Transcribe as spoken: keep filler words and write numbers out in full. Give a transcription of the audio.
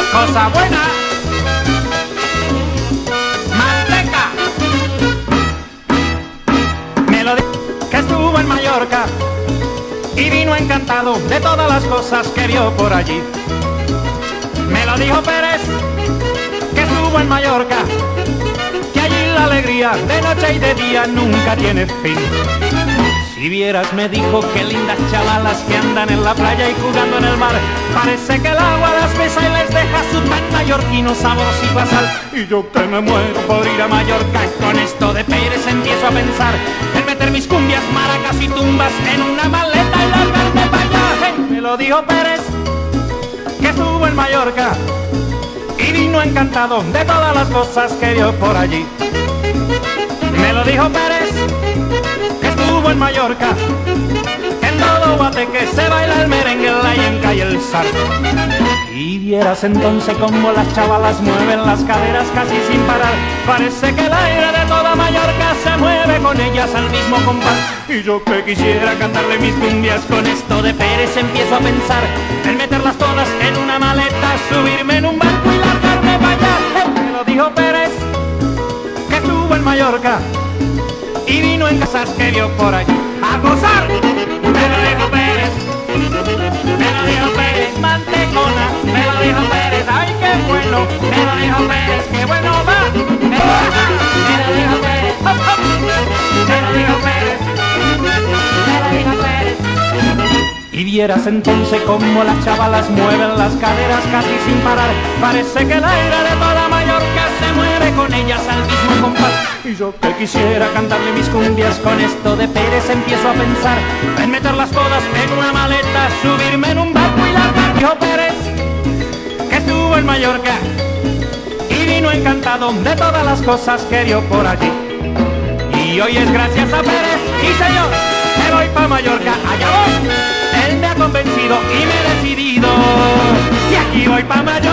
cosa buena, manteca. Me lo dijo que estuvo en Mallorca y vino encantado de todas las cosas que vio por allí. Me lo dijo Pérez, que estuvo en Mallorca, que allí la alegría de noche y de día nunca tiene fin. Si vieras, me dijo, qué lindas chavalas que andan en la playa y jugando en el mar. Parece que el agua las besa y les deja su tan mallorquino saborosito a sal. Y yo que me muero por ir a Mallorca, con esto de Pérez empiezo a pensar en meter mis cumbias, maracas y tumbas en una maleta y largarme para allá. Me lo dijo Pérez, que estuvo en Mallorca y vino encantado de todas las cosas que vio por allí. Me lo dijo Pérez, que estuvo en Mallorca, en todo Guateque se baila el merengue, la yenca y el sardo. Y vieras entonces cómo las chavalas mueven las caderas casi sin parar. Parece que el aire de toda Mallorca se mueve con ellas al mismo compás. Y yo que quisiera cantarle mis cumbias, con esto de Pérez empiezo a pensar en meterlas todas en una maleta, subirme en un barco y largarme para allá. Me lo dijo Pérez, que estuvo en Mallorca y vino en casas que vio por allí. ¡A gozar! Me lo dijo Pérez, me lo dijo Pérez, mantecona. Me lo dijo Pérez, ¡ay qué bueno! Me lo dijo Pérez, ¡qué bueno va! Me lo, me lo dijo Pérez, ¡hop, hop! Me lo dijo Pérez, me lo dijo Pérez. Y vieras entonces cómo las chavalas mueven las caderas casi sin parar. Parece que el aire de toda Mallorca se mueve con ellas al mismo compás. Y yo que quisiera cantarle mis cumbias, con esto de Pérez empiezo a pensar en meterlas todas en una maleta, subirme en un barco y largar. Dijo Pérez, que estuvo en Mallorca y vino encantado de todas las cosas que vio por allí. Y hoy es gracias a Pérez, y señor, me voy pa' Mallorca, allá voy. Él me ha convencido y me he decidido, y aquí voy pa' Mallorca.